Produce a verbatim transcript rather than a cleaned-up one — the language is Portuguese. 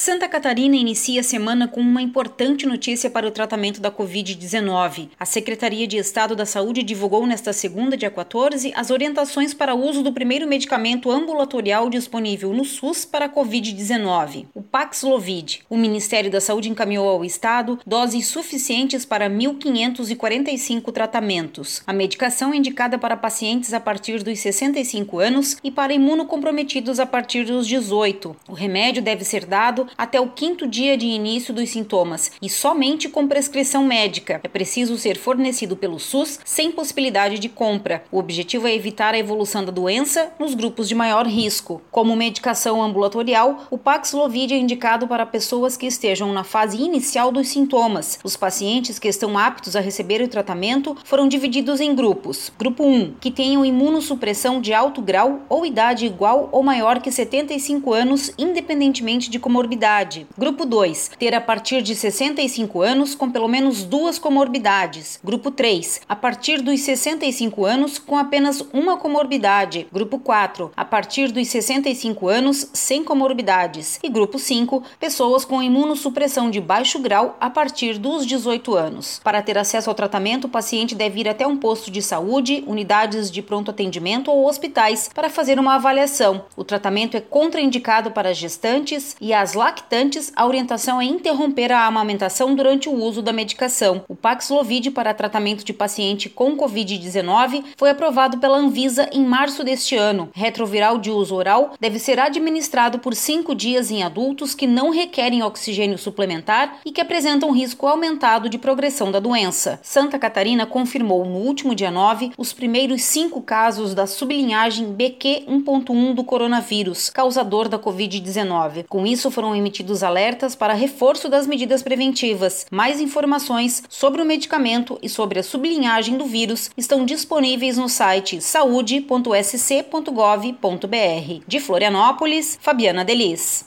Santa Catarina inicia a semana com uma importante notícia para o tratamento da covid dezenove. A Secretaria de Estado da Saúde divulgou nesta segunda, dia quatorze, as orientações para o uso do primeiro medicamento ambulatorial disponível no SUS para a covid dezenove, o Paxlovid. O Ministério da Saúde encaminhou ao Estado doses suficientes para mil quinhentos e quarenta e cinco tratamentos. A medicação é indicada para pacientes a partir dos sessenta e cinco anos e para imunocomprometidos a partir dos dezoito. O remédio deve ser dado até o quinto dia de início dos sintomas e somente com prescrição médica. É preciso ser fornecido pelo SUS sem possibilidade de compra. O objetivo é evitar a evolução da doença nos grupos de maior risco. Como medicação ambulatorial, o Paxlovid é indicado para pessoas que estejam na fase inicial dos sintomas. Os pacientes que estão aptos a receber o tratamento foram divididos em grupos. Grupo um, que tenham imunossupressão de alto grau ou idade igual ou maior que setenta e cinco anos, independentemente de comorbidade. Grupo dois, ter a partir de sessenta e cinco anos com pelo menos duas comorbidades. Grupo três, a partir dos sessenta e cinco anos com apenas uma comorbidade. Grupo quatro, a partir dos sessenta e cinco anos sem comorbidades. E grupo cinco, pessoas com imunossupressão de baixo grau a partir dos dezoito anos. Para ter acesso ao tratamento, o paciente deve ir até um posto de saúde, unidades de pronto atendimento ou hospitais para fazer uma avaliação. O tratamento é contraindicado para gestantes e as lactantes. A orientação é interromper a amamentação durante o uso da medicação. O Paxlovid para tratamento de paciente com covid dezenove foi aprovado pela Anvisa em março deste ano. Retroviral de uso oral deve ser administrado por cinco dias em adultos que não requerem oxigênio suplementar e que apresentam risco aumentado de progressão da doença. Santa Catarina confirmou no último dia nove os primeiros cinco casos da sublinhagem B Q um ponto um do coronavírus, causador da covid dezenove. Com isso, foram emitidos alertas para reforço das medidas preventivas. Mais informações sobre o medicamento e sobre a sublinhagem do vírus estão disponíveis no site saúde ponto s c ponto gov ponto b r. De Florianópolis, Fabiana Delis.